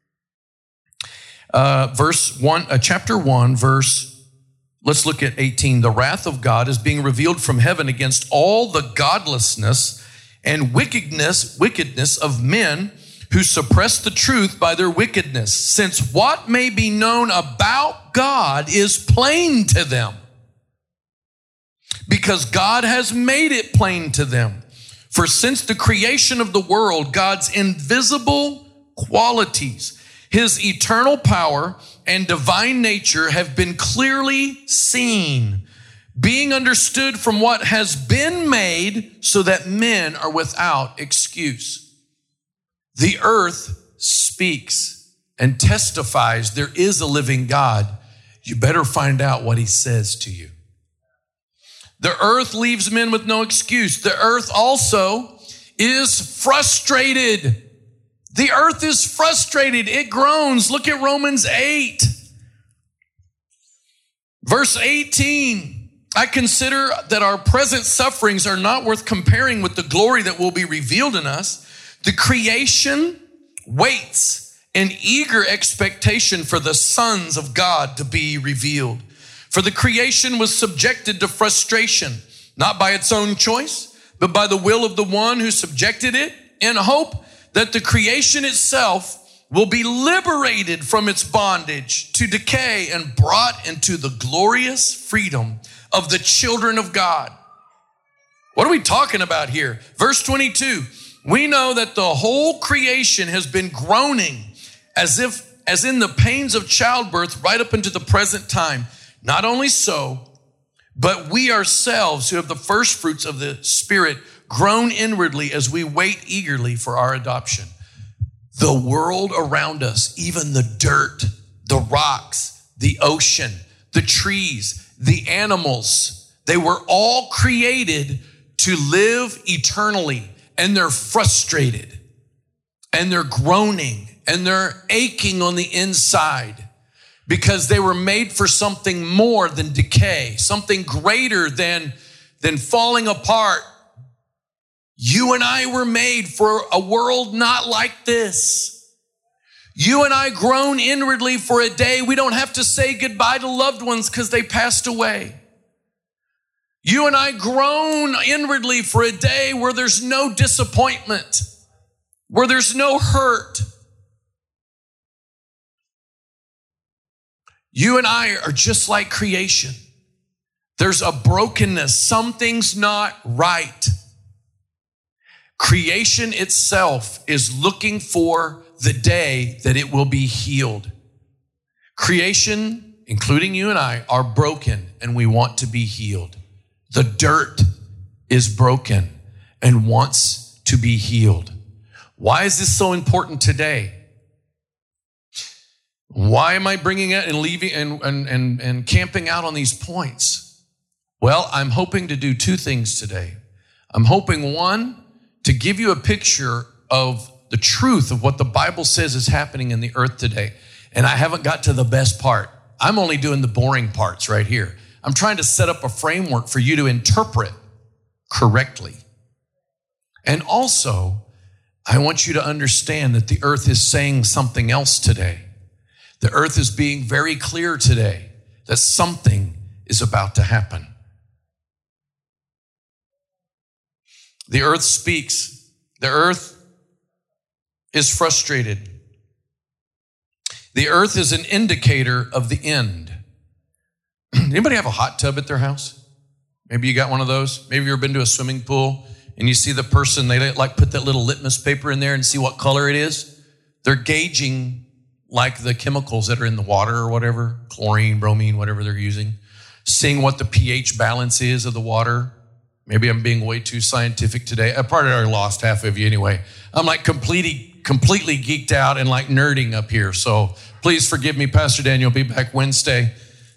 Uh, verse one, uh, chapter one, verse Let's look at eighteen. The wrath of God is being revealed from heaven against all the godlessness and wickedness, wickedness of men who suppress the truth by their wickedness, since what may be known about God is plain to them, because God has made it plain to them. For since the creation of the world, God's invisible qualities, his eternal power and divine nature have been clearly seen, being understood from what has been made, so that men are without excuse. The earth speaks and testifies there is a living God. You better find out what he says to you. The earth leaves men with no excuse. The earth also is frustrated. The earth is frustrated. It groans. Look at Romans eight. Verse eighteen. I consider that our present sufferings are not worth comparing with the glory that will be revealed in us. The creation waits in eager expectation for the sons of God to be revealed. For the creation was subjected to frustration, not by its own choice, but by the will of the one who subjected it, in hope that the creation itself will be liberated from its bondage to decay and brought into the glorious freedom of the children of God. What are we talking about here? Verse twenty-two, we know that the whole creation has been groaning as if, as in the pains of childbirth right up into the present time. Not only so, but we ourselves who have the first fruits of the Spirit groan inwardly as we wait eagerly for our adoption. The world around us, even the dirt, the rocks, the ocean, the trees, the animals, they were all created to live eternally, and they're frustrated and they're groaning and they're aching on the inside because they were made for something more than decay, something greater than, than falling apart. You and I were made for a world not like this. You and I groan inwardly for a day we don't have to say goodbye to loved ones because they passed away. You and I groan inwardly for a day where there's no disappointment, where there's no hurt. You and I are just like creation. There's a brokenness. Something's not right. Creation itself is looking for the day that it will be healed. Creation, including you and I, are broken and we want to be healed. The dirt is broken and wants to be healed. Why is this so important today? Why am I bringing it and leaving and, and, and, and camping out on these points? Well, I'm hoping to do two things today. I'm hoping, one, to give you a picture of the truth of what the Bible says is happening in the earth today. And I haven't got to the best part. I'm only doing the boring parts right here. I'm trying to set up a framework for you to interpret correctly. And also, I want you to understand that the earth is saying something else today. The earth is being very clear today that something is about to happen. The earth speaks. The earth is frustrated. The earth is an indicator of the end. Anybody have a hot tub at their house? Maybe you got one of those. Maybe you've ever been to a swimming pool and you see the person, they like put that little litmus paper in there and see what color it is. They're gauging like the chemicals that are in the water or whatever, chlorine, bromine, whatever they're using, seeing what the pH balance is of the water. Maybe I'm being way too scientific today. I probably already lost half of you anyway. I'm like completely, completely geeked out and like nerding up here. So please forgive me, Pastor Daniel. Be back Wednesday.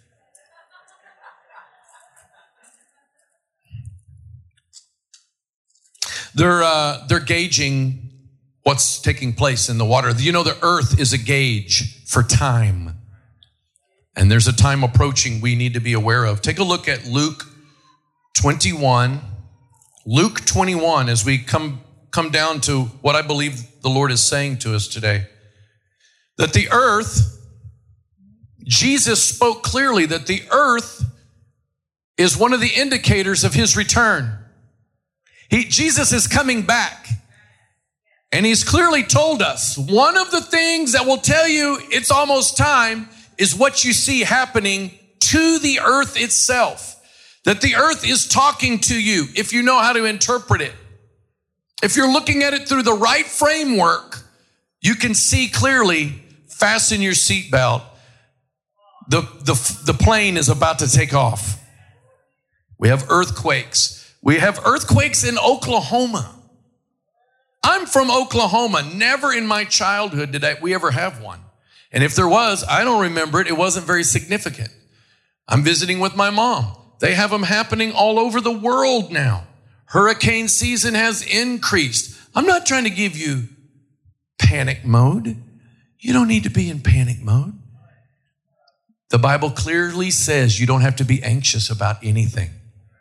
They're uh, they're gauging what's taking place in the water. You know, the earth is a gauge for time. And there's a time approaching we need to be aware of. Take a look at Luke twenty-one. Luke twenty-one, as we come, come down to what I believe the Lord is saying to us today. That the earth, Jesus spoke clearly that the earth is one of the indicators of his return. He, Jesus is coming back. And he's clearly told us one of the things that will tell you it's almost time is what you see happening to the earth itself. That the earth is talking to you if you know how to interpret it. If you're looking at it through the right framework, you can see clearly, fasten your seatbelt. The, the, the plane is about to take off. We have earthquakes. We have earthquakes in Oklahoma. I'm from Oklahoma. Never in my childhood did I, we ever have one. And if there was, I don't remember it. It wasn't very significant. I'm visiting with my mom. They have them happening all over the world now. Hurricane season has increased. I'm not trying to give you panic mode. You don't need to be in panic mode. The Bible clearly says you don't have to be anxious about anything.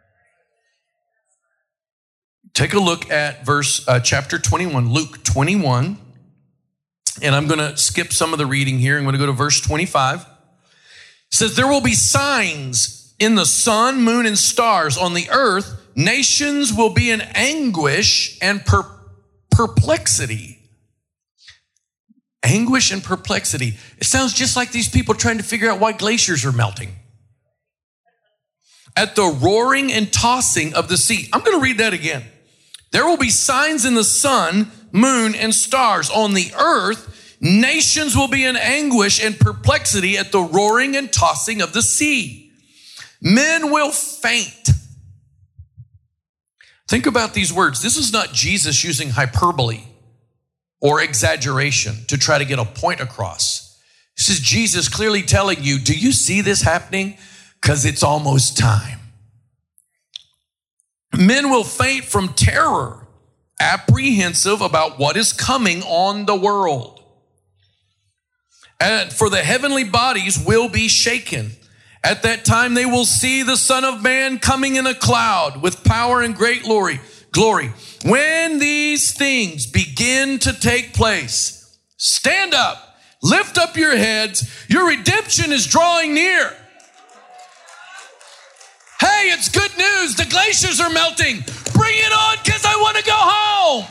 Take a look at verse uh, chapter twenty-one, Luke twenty-one. And I'm going to skip some of the reading here. I'm going to go to verse twenty-five. It says, there will be signs in the sun, moon, and stars on the earth. Nations will be in anguish and per- perplexity. Anguish and perplexity. It sounds just like these people trying to figure out why glaciers are melting. At the roaring and tossing of the sea. I'm going to read that again. There will be signs in the sun, moon, and stars on the earth. Nations will be in anguish and perplexity at the roaring and tossing of the sea. Men will faint. Think about these words. This is not Jesus using hyperbole or exaggeration to try to get a point across. This is Jesus clearly telling you, do you see this happening? Because it's almost time. Men will faint from terror, apprehensive about what is coming on the world. And for the heavenly bodies will be shaken. At that time they will see the Son of Man coming in a cloud with power and great glory. Glory. When these things begin to take place, stand up, lift up your heads. Your redemption is drawing near. Hey, it's good news. The glaciers are melting. Bring it on because I want to go home.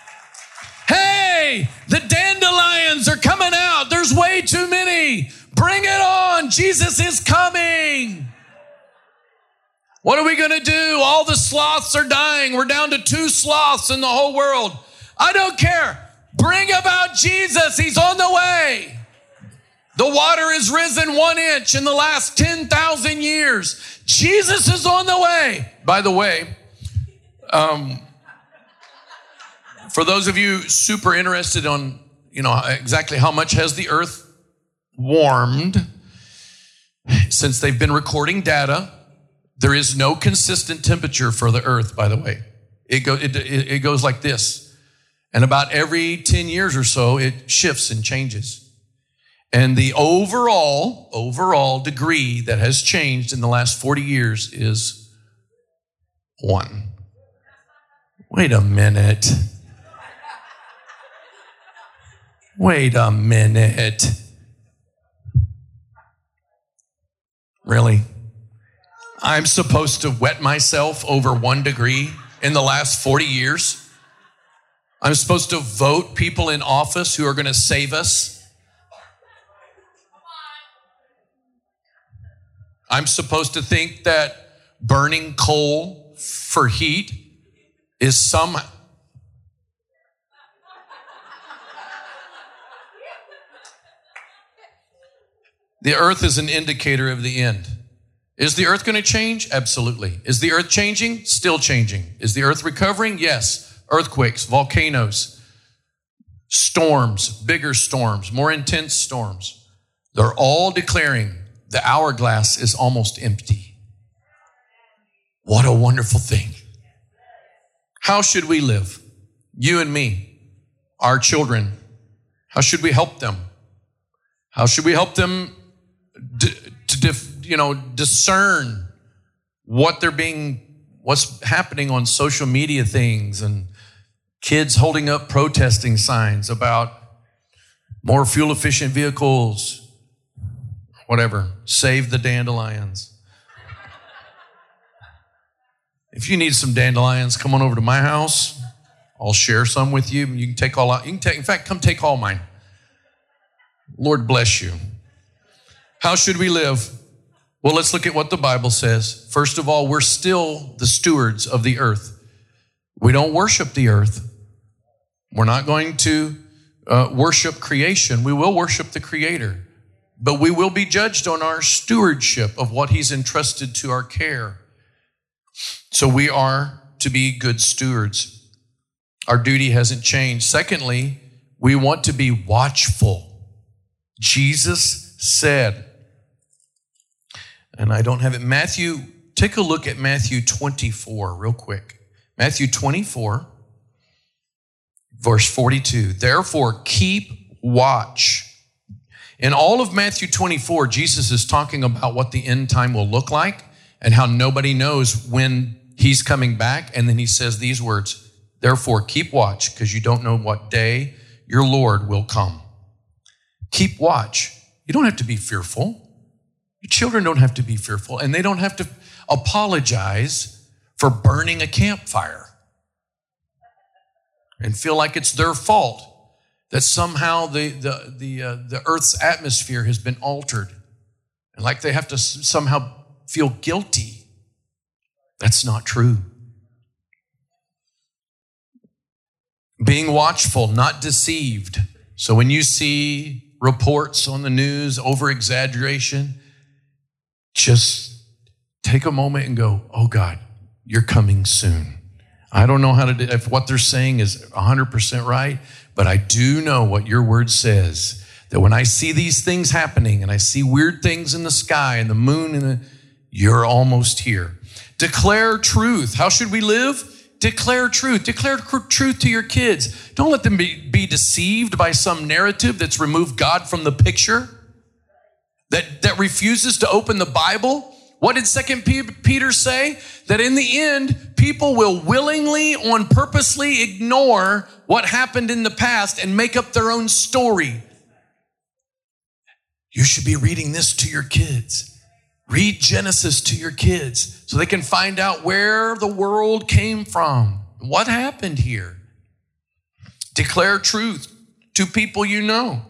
Hey, the dandelions are coming out. There's way too many. Bring it on. Jesus is coming. What are we going to do? All the sloths are dying. We're down to two sloths in the whole world. I don't care. Bring about Jesus. He's on the way. The water has risen one inch in the last ten thousand years. Jesus is on the way. By the way, um, for those of you super interested on, you know, exactly how much has the earth warmed since they've been recording data, there is no consistent temperature for the earth, by the way. It, go, it, it goes like this. And about every ten years or so, it shifts and changes. And the overall, overall degree that has changed in the last forty years is one. Wait a minute. Wait a minute. Really? I'm supposed to wet myself over one degree in the last forty years? I'm supposed to vote people in office who are going to save us? I'm supposed to think that burning coal for heat is some... The earth is an indicator of the end. Is the earth going to change? Absolutely. Is the earth changing? Still changing. Is the earth recovering? Yes. Earthquakes, volcanoes, storms, bigger storms, more intense storms. They're all declaring the hourglass is almost empty. What a wonderful thing. How should we live? You and me, our children. How should we help them? How should we help them d- to, dif- you know, discern what they're being, what's happening on social media things and kids holding up protesting signs about more fuel efficient vehicles, whatever, save the dandelions. If you need some dandelions, come on over to my house. I'll share some with you. You can take all out. You can take, in fact, come take all mine. Lord bless you. How should we live? Well, let's look at what the Bible says. First of all, we're still the stewards of the earth. We don't worship the earth. We're not going to uh, worship creation. We will worship the Creator. But we will be judged on our stewardship of what He's entrusted to our care. So we are to be good stewards. Our duty hasn't changed. Secondly, we want to be watchful. Jesus said, and I don't have it, Matthew, take a look at Matthew twenty-four real quick. Matthew twenty-four. verse forty-two. Therefore, keep watch. In all of Matthew twenty-four, Jesus is talking about what the end time will look like and how nobody knows when he's coming back. And then he says these words, therefore, keep watch, because you don't know what day your Lord will come. Keep watch. You don't have to be fearful. Your children don't have to be fearful, and they don't have to apologize for burning a campfire and feel like it's their fault that somehow the the the, uh, the earth's atmosphere has been altered, and like they have to s- somehow feel guilty. That's not true. Being watchful, not deceived. So when you see reports on the news, over-exaggeration, just take a moment and go, oh God, you're coming soon. I don't know how to do, if what they're saying is one hundred percent right, but I do know what your word says, that when I see these things happening and I see weird things in the sky and the moon, and the, you're almost here. Declare truth. How should we live? Declare truth. Declare truth to your kids. Don't let them be, be deceived by some narrative that's removed God from the picture, that, that refuses to open the Bible. What did Second Peter say? That in the end, people will willingly, on purposely ignore what happened in the past and make up their own story. You should be reading this to your kids. Read Genesis to your kids so they can find out where the world came from. What happened here? Declare truth to people you know.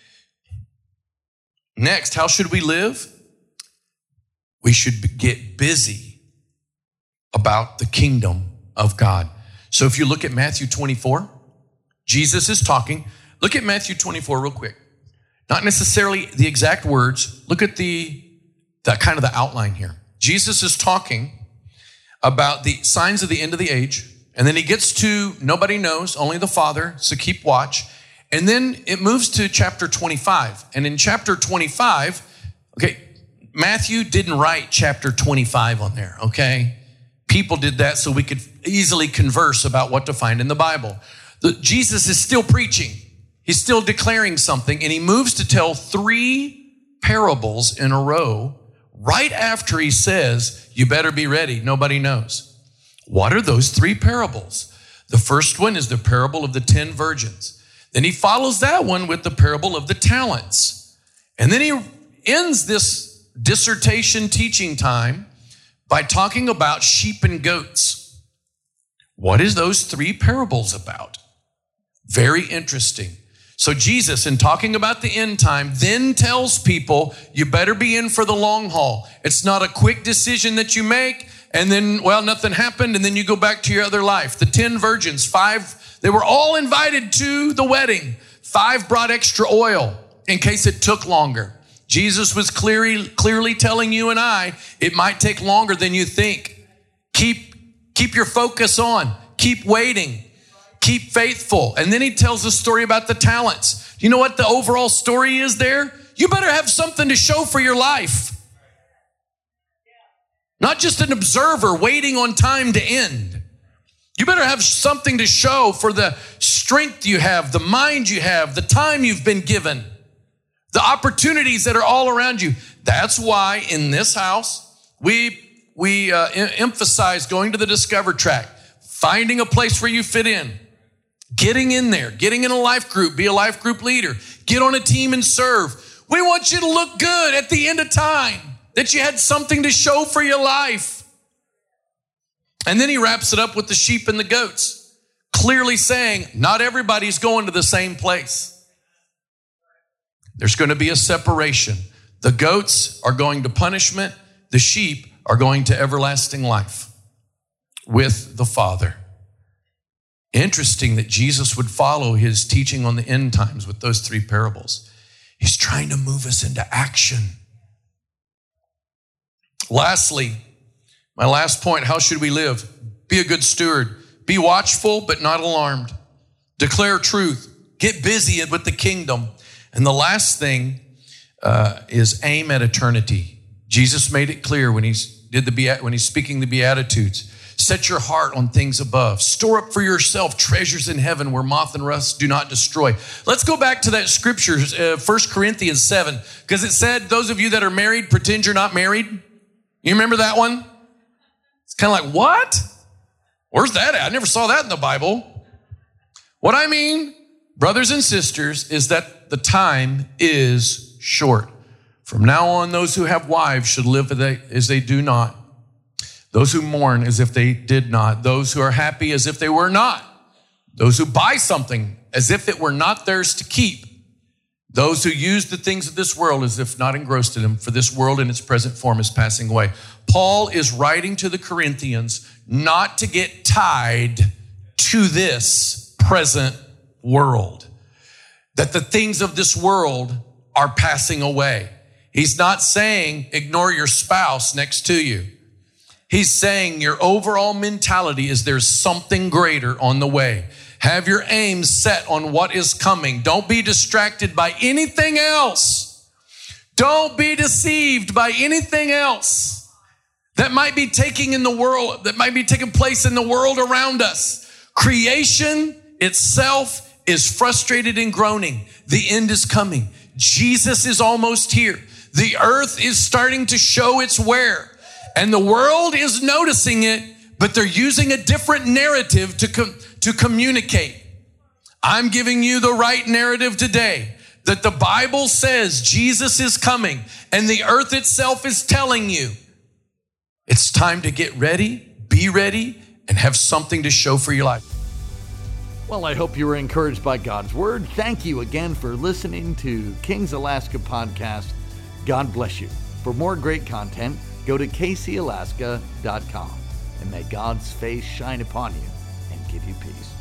Next, how should we live? We should get busy about the kingdom of God. So if you look at Matthew twenty-four, Jesus is talking. Look at Matthew twenty-four real quick. Not necessarily the exact words. Look at the, the kind of the outline here. Jesus is talking about the signs of the end of the age. And then he gets to nobody knows, only the Father, so keep watch. And then it moves to chapter twenty-five. And in chapter twenty-five, okay, Matthew didn't write chapter twenty-five on there, okay? People did that so we could easily converse about what to find in the Bible. The, Jesus is still preaching. He's still declaring something, and he moves to tell three parables in a row right after he says, you better be ready, nobody knows. What are those three parables? The first one is the parable of the ten virgins. Then he follows that one with the parable of the talents. And then he ends this dissertation teaching time by talking about sheep and goats. What is those three parables about? Very interesting. So Jesus, in talking about the end time, then tells people, you better be in for the long haul. It's not a quick decision that you make, and then, well, nothing happened, and then you go back to your other life. The ten virgins, five, they were all invited to the wedding. Five brought extra oil in case it took longer. Jesus was clearly, clearly telling you and I, it might take longer than you think. Keep, keep your focus on. Keep waiting. Keep faithful. And then he tells a story about the talents. You know what the overall story is there? You better have something to show for your life. Not just an observer waiting on time to end. You better have something to show for the strength you have, the mind you have, the time you've been given, the opportunities that are all around you. That's why in this house, we, we uh, emphasize going to the Discover track, finding a place where you fit in, getting in there, getting in a life group, be a life group leader, get on a team and serve. We want you to look good at the end of time, that you had something to show for your life. And then he wraps it up with the sheep and the goats, clearly saying, not everybody's going to the same place. There's going to be a separation. The goats are going to punishment. The sheep are going to everlasting life with the Father. Interesting that Jesus would follow his teaching on the end times with those three parables. He's trying to move us into action. Lastly, my last point, how should we live? Be a good steward. Be watchful, but not alarmed. Declare truth. Get busy with the kingdom. And the last thing uh, is aim at eternity. Jesus made it clear when he's did the when he's speaking the Beatitudes. Set your heart on things above. Store up for yourself treasures in heaven where moth and rust do not destroy. Let's go back to that scripture, uh, First Corinthians seven, because it said, those of you that are married, pretend you're not married. You remember that one? It's kind of like, what? Where's that at? I never saw that in the Bible. What I mean, brothers and sisters, is that the time is short. From now on, those who have wives should live as they do not. Those who mourn as if they did not. Those who are happy as if they were not. Those who buy something as if it were not theirs to keep. Those who use the things of this world as if not engrossed in them, for this world in its present form is passing away. Paul is writing to the Corinthians not to get tied to this present world. That the things of this world are passing away. He's not saying ignore your spouse next to you. He's saying your overall mentality is there's something greater on the way. Have your aim set on what is coming. Don't be distracted by anything else. Don't be deceived by anything else that might be taking in the world, that might be taking place in the world around us. Creation itself is frustrated and groaning. The end is coming. Jesus is almost here. The earth is starting to show its wear. And the world is noticing it, but they're using a different narrative to, com- to communicate. I'm giving you the right narrative today, that the Bible says Jesus is coming, and the earth itself is telling you it's time to get ready, be ready, and have something to show for your life. Well, I hope you were encouraged by God's word. Thank you again for listening to Kings Alaska Podcast. God bless you. For more great content, go to k c alaska dot com, and may God's face shine upon you and give you peace.